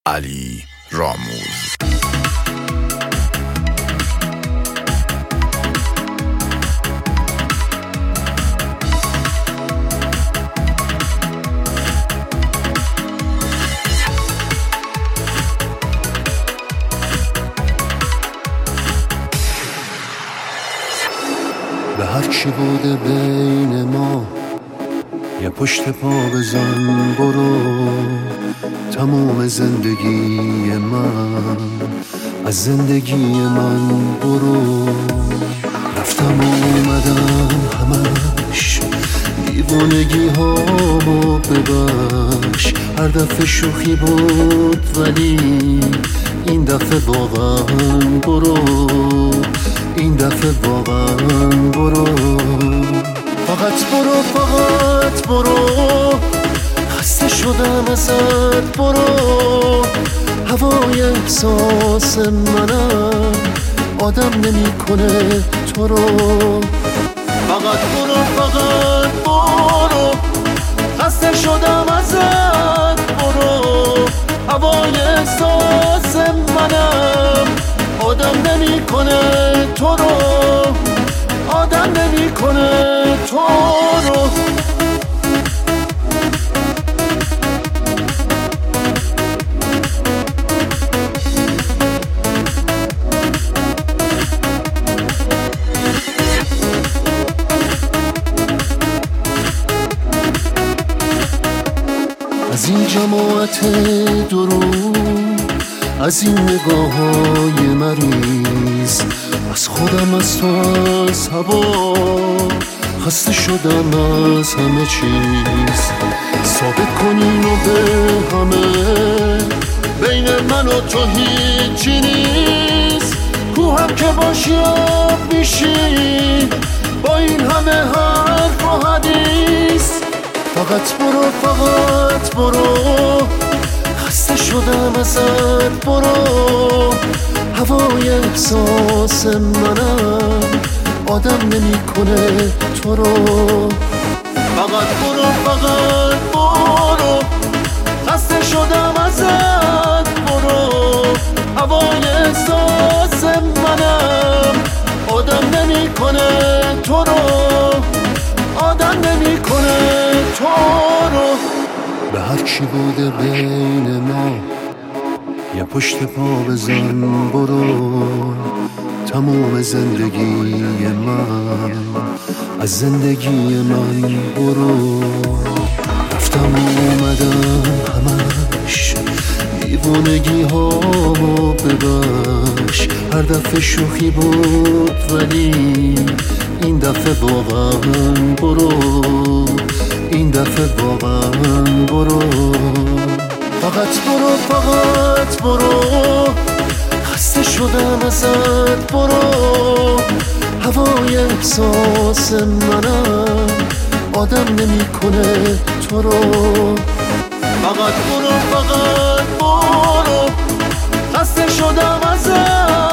علی راموز. به هر چی بوده بین ما یه پشت پا بزن برو، تموم زندگی من از زندگی من برو. رفتم و اومدم همش دیوانگی هامو ببخش، هر دفعه شوخی بود ولی این دفعه واقعا برو، این دفعه واقعا برو. فقط برو، فقط برو، خسته شدم ازت برو. هوای احساس منم آدم نمیکنه تو رو. فقط برو، فقط برو، خسته شدم ازت برو. هوای احساس منم آدم نمیکنه تو رو، آدم نمیکنه تو رو. از این جماعت درو، از این نگاه های مریض، از خودم، از تو، از هوا خسته شدم از همه چیز. ثابت کنین و به همه بین من و تو هیچی نیست. کو هم که باشی آب میشی با این همه حرف و حدیث. فقط برو، فقط برو، خسته شدم ازت برو. هوای احساس منم آدم نمیکنه تو رو. فقط برو، فقط برو، خسته شدم ازت برو. هوای احساس منم آدم نمیکنه تو رو، آدم نمیکنه تو رو. به هر چی بوده بین ما یه پشت پا بزن برو. تموم زندگی من از زندگی من برو. رفتم و اومدم همش دیوانگی هامو ببخش، هر دفعه شوخی بود ولی این دفعه واقعا برو، این دفعه واقعا برو. فقط برو، فقط برو، خسته شدم ازت برو. هوای احساس منم آدم نمیکنه تو رو. فقط برو، فقط برو، خسته شدم ازت